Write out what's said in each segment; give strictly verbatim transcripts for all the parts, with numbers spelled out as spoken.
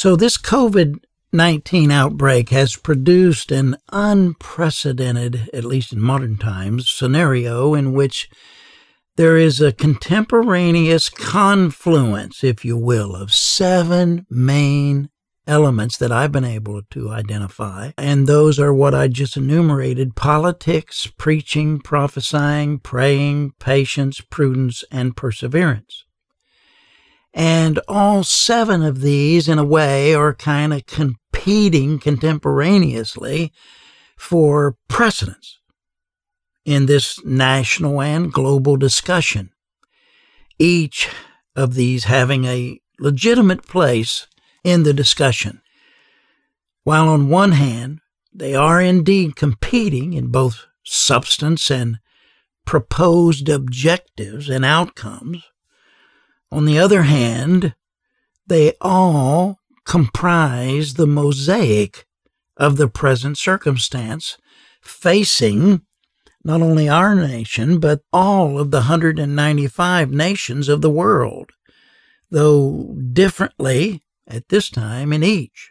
So this COVID nineteen outbreak has produced an unprecedented, at least in modern times, scenario in which there is a contemporaneous confluence, if you will, of seven main elements that I've been able to identify. And those are what I just enumerated: politics, preaching, prophesying, praying, patience, prudence, and perseverance. And all seven of these, in a way, are kind of competing contemporaneously for precedence in this national and global discussion, each of these having a legitimate place in the discussion. While on one hand, they are indeed competing in both substance and proposed objectives and outcomes, on the other hand, they all comprise the mosaic of the present circumstance facing not only our nation, but all of the one hundred ninety-five nations of the world, though differently at this time in each,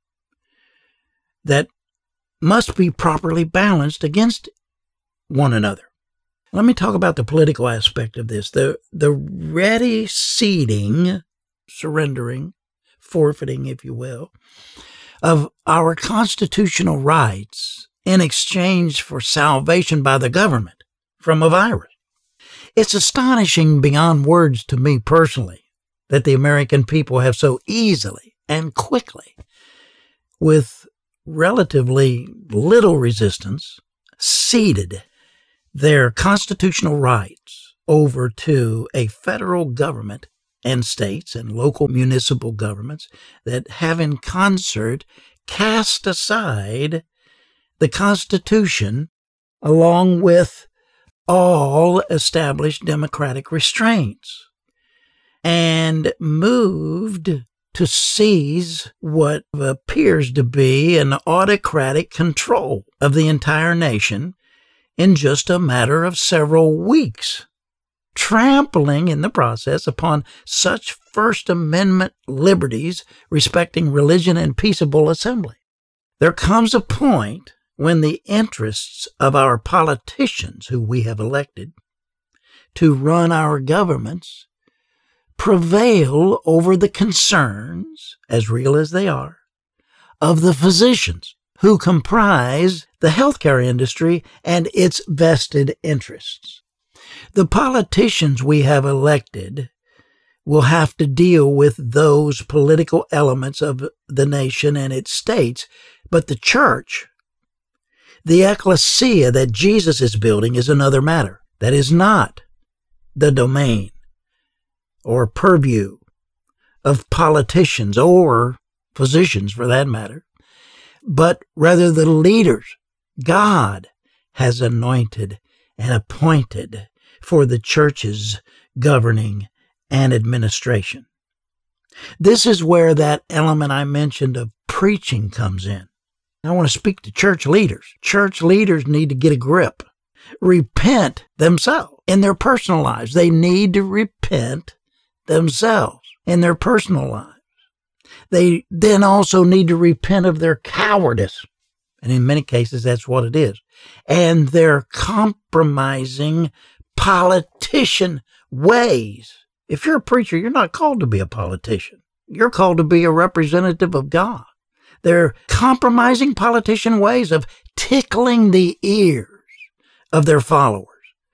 that must be properly balanced against one another. Let me talk about the political aspect of this. The, the ready ceding, surrendering, forfeiting, if you will, of our constitutional rights in exchange for salvation by the government from a virus. It's astonishing beyond words to me personally that the American people have so easily and quickly, with relatively little resistance, ceded their constitutional rights over to a federal government and states and local municipal governments that have in concert cast aside the Constitution along with all established democratic restraints and moved to seize what appears to be an autocratic control of the entire nation in just a matter of several weeks, trampling in the process upon such First Amendment liberties respecting religion and peaceable assembly. There comes a point when the interests of our politicians, who we have elected to run our governments, prevail over the concerns, as real as they are, of the physicians who comprise the healthcare industry and its vested interests. The politicians we have elected will have to deal with those political elements of the nation and its states, but the church, the ecclesia that Jesus is building, is another matter. That is not the domain or purview of politicians or physicians, for that matter, but rather the leaders God has anointed and appointed for the church's governing and administration. This is where that element I mentioned of preaching comes in. I want to speak to church leaders. Church leaders need to get a grip, repent themselves in their personal lives. They need to repent themselves in their personal lives. They then also need to repent of their cowardice. And in many cases, that's what it is. And their compromising politician ways. If you're a preacher, you're not called to be a politician. You're called to be a representative of God. Their compromising politician ways of tickling the ears of their followers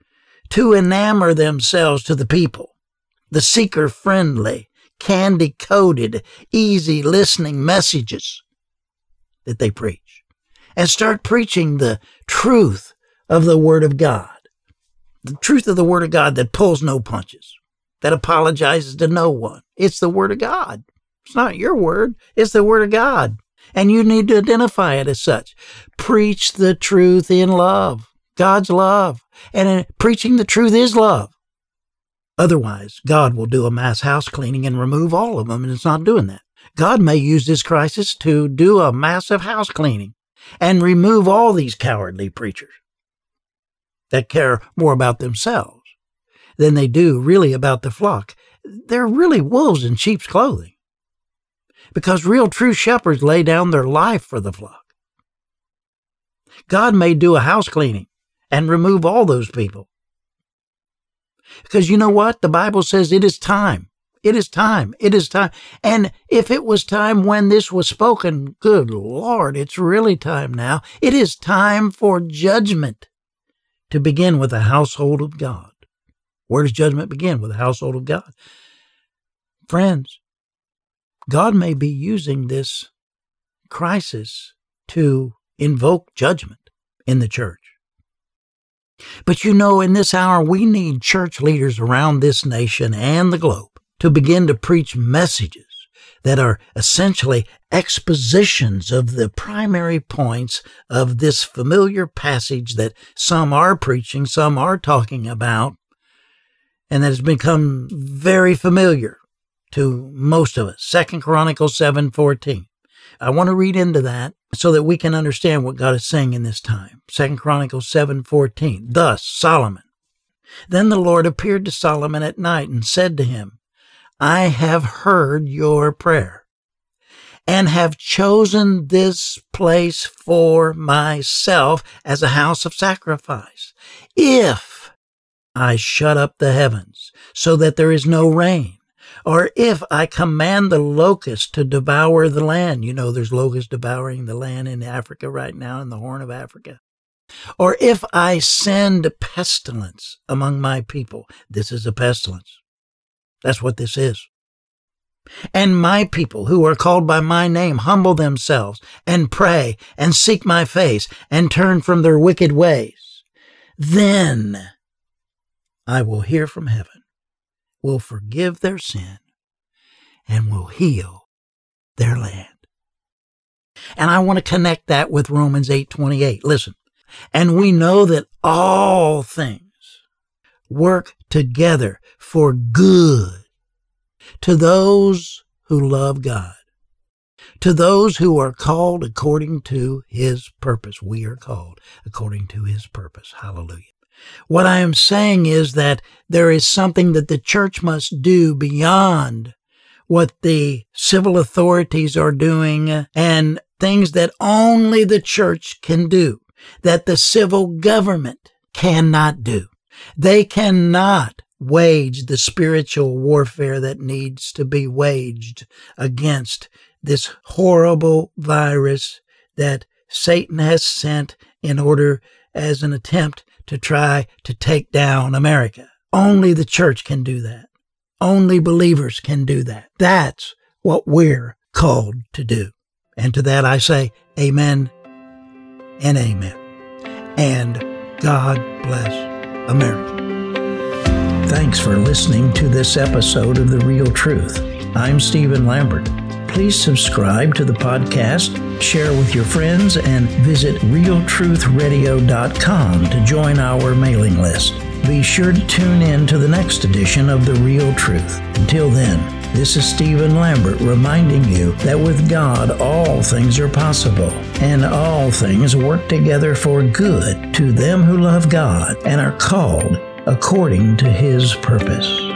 to enamor themselves to the people. The seeker-friendly, candy-coated, easy-listening messages that they preach. And start preaching the truth of the Word of God. The truth of the Word of God that pulls no punches, that apologizes to no one. It's the Word of God. It's not your word. It's the Word of God. And you need to identify it as such. Preach the truth in love. God's love. And in preaching the truth is love. Otherwise, God will do a mass house cleaning and remove all of them, and it's not doing that. God may use this crisis to do a massive house cleaning and remove all these cowardly preachers that care more about themselves than they do really about the flock. They're really wolves in sheep's clothing. because real true shepherds lay down their life for the flock. God may do a house cleaning and remove all those people. Because you know what? The Bible says it is time. It is time. It is time. And if it was time when this was spoken, good Lord, it's really time now. It is time for judgment to begin with the household of God. Where does judgment begin? With the household of God. Friends, God may be using this crisis to invoke judgment in the church. But you know, in this hour, we need church leaders around this nation and the globe to begin to preach messages that are essentially expositions of the primary points of this familiar passage that some are preaching, some are talking about, and that has become very familiar to most of us. Second Chronicles seven fourteen. I want to read into that so that we can understand what God is saying in this time. Second Chronicles seven fourteen. Thus Solomon. Then the Lord appeared to Solomon at night and said to him, I have heard your prayer and have chosen this place for myself as a house of sacrifice. If I shut up the heavens so that there is no rain, or if I command the locust to devour the land, you know there's locusts devouring the land in Africa right now, in the Horn of Africa, or if I send pestilence among my people, this is a pestilence. That's what this is. And my people who are called by my name humble themselves and pray and seek my face and turn from their wicked ways. Then I will hear from heaven, will forgive their sin, and will heal their land. And I want to connect that with Romans eight twenty-eight. Listen, and we know that all things work together for good to those who love God, to those who are called according to his purpose. We are called according to his purpose. Hallelujah. What I am saying is that there is something that the church must do beyond what the civil authorities are doing and things that only the church can do, that the civil government cannot do. They cannot wage the spiritual warfare that needs to be waged against this horrible virus that Satan has sent in order as an attempt to try to take down America. Only the church can do that. Only believers can do that. That's what we're called to do. And to that I say amen and amen. And God bless America. Thanks for listening to this episode of The Real Truth. I'm Stephen Lambert. Please subscribe to the podcast, share with your friends, and visit real truth radio dot com to join our mailing list. Be sure to tune in to the next edition of The Real Truth. Until then, this is Stephen Lambert reminding you that with God all things are possible, and all things work together for good to them who love God and are called according to his purpose.